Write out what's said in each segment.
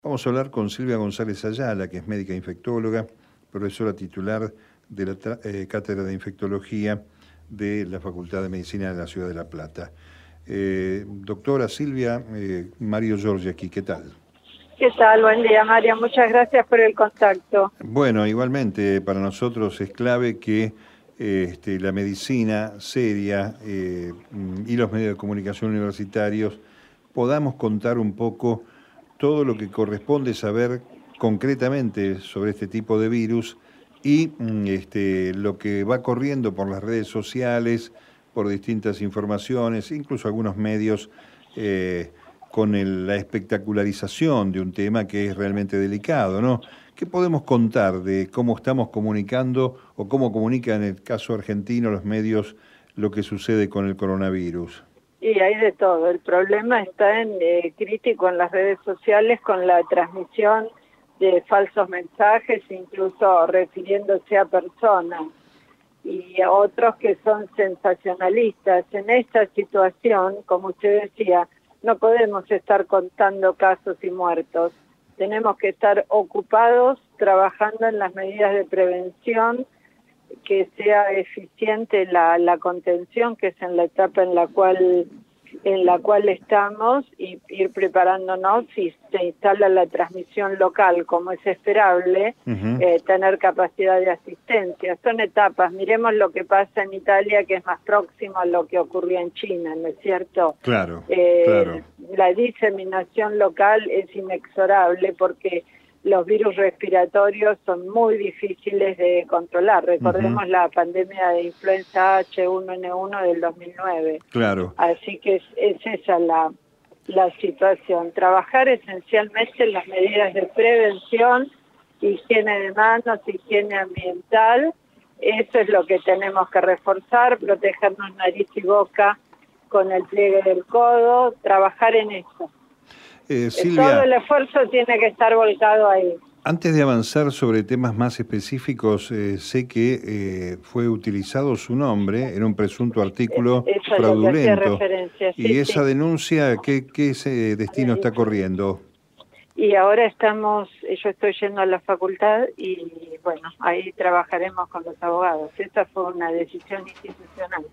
Vamos a hablar con Silvia González Ayala, que es médica infectóloga, profesora titular de la Cátedra de Infectología de la Facultad de Medicina de la Ciudad de La Plata. Doctora Silvia, Mario Giorgi aquí, ¿qué tal? ¿Qué tal? Buen día, Mario. Muchas gracias por el contacto. Bueno, igualmente para nosotros es clave que la medicina seria y los medios de comunicación universitarios podamos contar un poco todo lo que corresponde saber concretamente sobre este tipo de virus y lo que va corriendo por las redes sociales, por distintas informaciones, incluso algunos medios con la espectacularización de un tema que es realmente delicado, ¿no? ¿Qué podemos contar de cómo estamos comunicando o cómo comunican en el caso argentino los medios lo que sucede con el coronavirus? Y hay de todo. El problema está en crítico en las redes sociales con la transmisión de falsos mensajes, incluso refiriéndose a personas, y a otros que son sensacionalistas. En esta situación, como usted decía, no podemos estar contando casos y muertos. Tenemos que estar ocupados trabajando en las medidas de prevención, que sea eficiente la contención, que es en la etapa en la cual estamos, y ir preparándonos si se instala la transmisión local, como es esperable, tener capacidad de asistencia. Son etapas. Miremos lo que pasa en Italia, que es más próximo a lo que ocurrió en China, ¿no es cierto? Claro, claro. La diseminación local es inexorable porque los virus respiratorios son muy difíciles de controlar. Recordemos la pandemia de influenza H1N1 del 2009. Claro. Así que es esa la situación. Trabajar esencialmente en las medidas de prevención, higiene de manos, higiene ambiental. Eso es lo que tenemos que reforzar, protegernos nariz y boca con el pliegue del codo, trabajar en eso. Silvia, todo el esfuerzo tiene que estar volcado ahí. Antes de avanzar sobre temas más específicos, sé que fue utilizado su nombre en un presunto artículo fraudulento. ¿Y esa denuncia qué destino está corriendo? Y ahora yo estoy yendo a la facultad y bueno, ahí trabajaremos con los abogados. Esta fue una decisión institucional.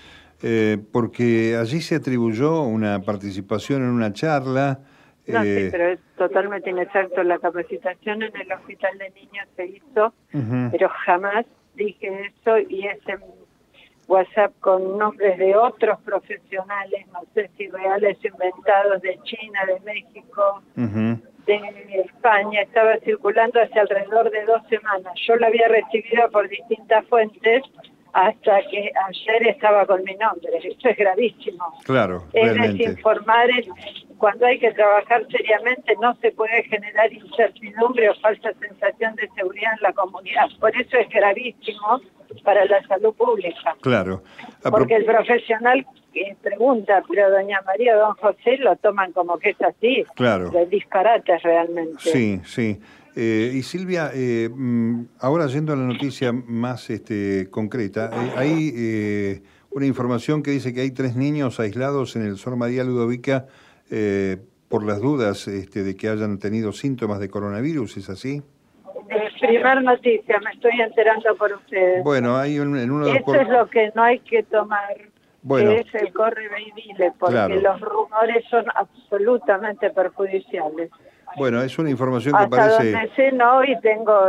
Porque allí se atribuyó una participación en una charla. No, sí, pero es totalmente inexacto. La capacitación en el hospital de niños se hizo, pero jamás dije eso, y ese WhatsApp con nombres de otros profesionales, no sé si reales o inventados, de China, de México, de España, estaba circulando hace alrededor de 2 semanas. Yo lo había recibido por distintas fuentes hasta que ayer estaba con mi nombre. Esto es gravísimo. Claro, es realmente. Desinformar, cuando hay que trabajar seriamente no se puede generar incertidumbre o falsa sensación de seguridad en la comunidad. Por eso es gravísimo para la salud pública. Claro. Porque el profesional pregunta, pero doña María, don José, lo toman como que es así. Claro. De disparates realmente. Sí, sí. Y Silvia, ahora yendo a la noticia más concreta, hay una información que dice que hay 3 niños aislados en el Sor María Ludovica por las dudas de que hayan tenido síntomas de coronavirus, ¿es así? Primer noticia, me estoy enterando por ustedes. Bueno, hay en uno de los... Eso es lo que no hay que tomar, bueno, que es el corre ve y dile, porque claro, los rumores son absolutamente perjudiciales. Bueno, es una información que hasta parece... donde sé, no, y tengo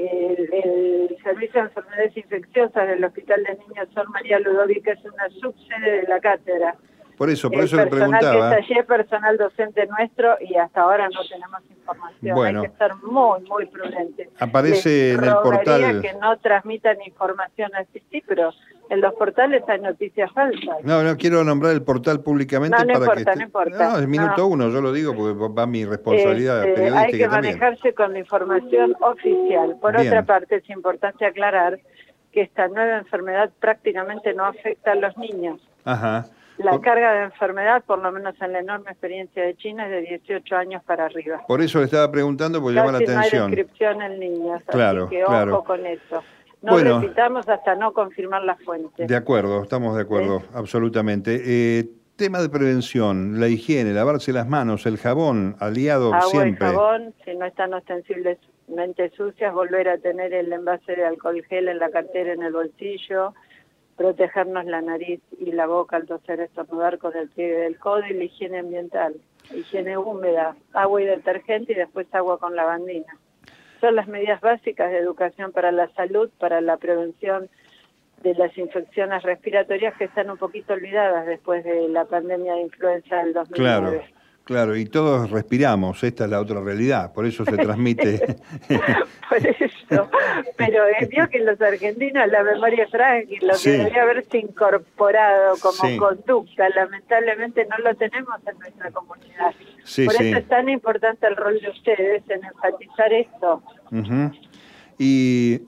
el Servicio de Enfermedades Infecciosas del Hospital de Niños Sor María Ludovica, es una subsede de la cátedra. Por eso le preguntaba. El personal que está allí es personal docente nuestro y hasta ahora no tenemos información. Bueno, hay que estar muy, muy prudentes. Aparece en el portal... que no transmitan información así, sí, pero en los portales hay noticias falsas. No quiero nombrar el portal públicamente no para importa, que... No importa, No, es minuto 1, yo lo digo porque va mi responsabilidad periodística. Hay que manejarse con la información oficial. Por otra parte, es importante aclarar que esta nueva enfermedad prácticamente no afecta a los niños. La carga de enfermedad, por lo menos en la enorme experiencia de China, es de 18 años para arriba. Por eso le estaba preguntando, porque llama la atención. No hay descripción en niños, claro, así que claro. ojo con eso. No repitamos hasta no confirmar la fuente. De acuerdo, estamos de acuerdo, absolutamente. Tema de prevención, la higiene, lavarse las manos, el jabón, aliado Agua siempre. y jabón, si no están ostensiblemente sucias, volver a tener el envase de alcohol gel en la cartera, en el bolsillo, protegernos la nariz y la boca al toser, estornudar con el pliegue del codo, y la higiene ambiental, higiene húmeda, agua y detergente y después agua con lavandina. Son las medidas básicas de educación para la salud, para la prevención de las infecciones respiratorias, que están un poquito olvidadas después de la pandemia de influenza del 2009. Claro, claro, y todos respiramos, esta es la otra realidad, por eso se transmite. Por eso, pero vio que los argentinos la memoria es frágil, lo Sí. que debería haberse incorporado como Sí. conducta, lamentablemente no lo tenemos en nuestra comunidad. Sí, Por sí. eso es tan importante el rol de ustedes en enfatizar esto. Ujú. Y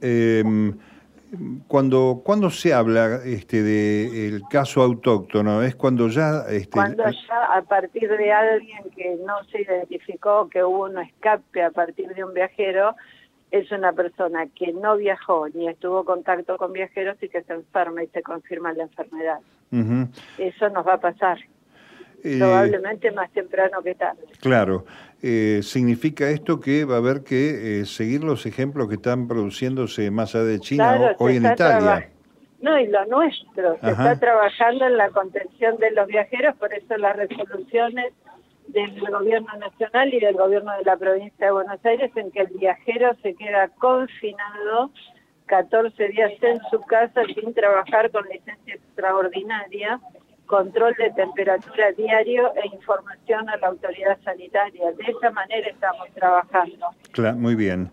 cuando se habla de el caso autóctono, es cuando ya Cuando ya a partir de alguien que no se identificó, que hubo un escape a partir de un viajero, es una persona que no viajó ni estuvo en contacto con viajeros y que se enferma y se confirma la enfermedad. Ujú. Eso nos va a pasar, probablemente más temprano que tarde. Claro, significa esto que va a haber que seguir los ejemplos que están produciéndose más allá de China, Claro, hoy en Italia. No, y lo nuestro, se Ajá. está trabajando en la contención de los viajeros, por eso las resoluciones del gobierno nacional y del gobierno de la provincia de Buenos Aires, en que el viajero se queda confinado 14 días en su casa sin trabajar, con licencia extraordinaria, control de temperatura diario e información a la autoridad sanitaria. De esa manera estamos trabajando. Muy bien.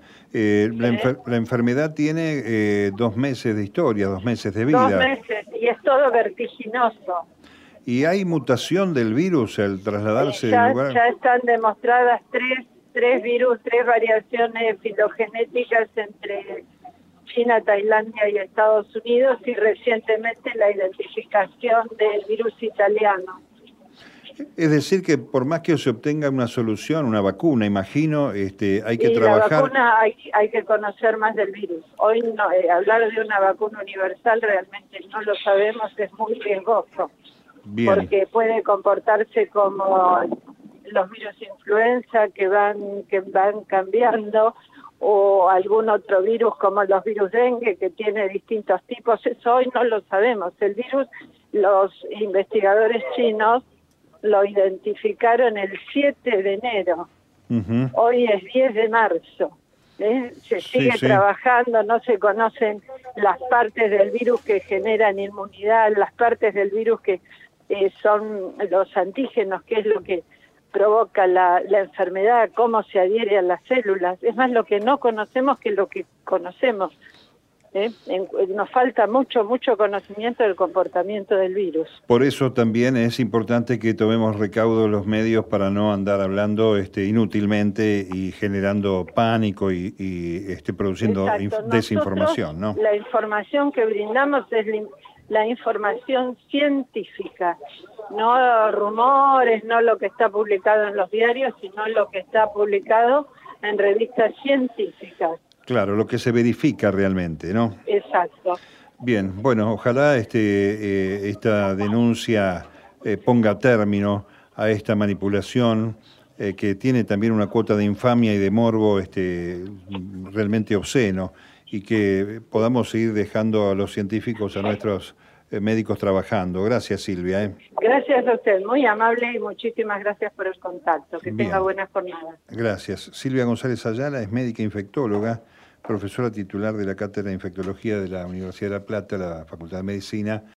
La enfermedad tiene 2 meses de historia, 2 meses de 2 vida. meses, y es todo vertiginoso. ¿Y hay mutación del virus al trasladarse del Ya lugar? están demostradas tres virus, 3 variaciones filogenéticas entre China, Tailandia y Estados Unidos, y recientemente la identificación del virus italiano. Es decir, que por más que se obtenga una solución, una vacuna, imagino, hay que Y trabajar. la vacuna hay que conocer más del virus. Hoy no, hablar de una vacuna universal realmente no lo sabemos, es muy riesgoso. Bien. Porque puede comportarse como los virus influenza que van cambiando, o algún otro virus como los virus dengue, que tiene distintos tipos. Eso hoy no lo sabemos. El virus, los investigadores chinos lo identificaron el 7 de enero. Ujú. Hoy es 10 de marzo. Se sigue Sí. trabajando, no se conocen las partes del virus que generan inmunidad, las partes del virus que son los antígenos, que es lo que provoca la enfermedad, cómo se adhiere a las células. Es más lo que no conocemos que lo que conocemos. Nos falta mucho conocimiento del comportamiento del virus. Por eso también es importante que tomemos recaudo los medios para no andar hablando inútilmente y generando pánico y produciendo desinformación, ¿no? La información que brindamos es la información científica, no rumores, no lo que está publicado en los diarios, sino lo que está publicado en revistas científicas. Claro, lo que se verifica realmente, ¿no? Exacto. Bien, bueno, ojalá esta denuncia ponga término a esta manipulación que tiene también una cuota de infamia y de morbo realmente obsceno, y que podamos seguir dejando a los científicos, a nuestros médicos trabajando. Gracias, Silvia. Gracias a usted, muy amable, y muchísimas gracias por el contacto. Que Bien. tenga buena jornada. Gracias. Silvia González Ayala es médica infectóloga, profesora titular de la Cátedra de Infectología de la Universidad de La Plata, la Facultad de Medicina.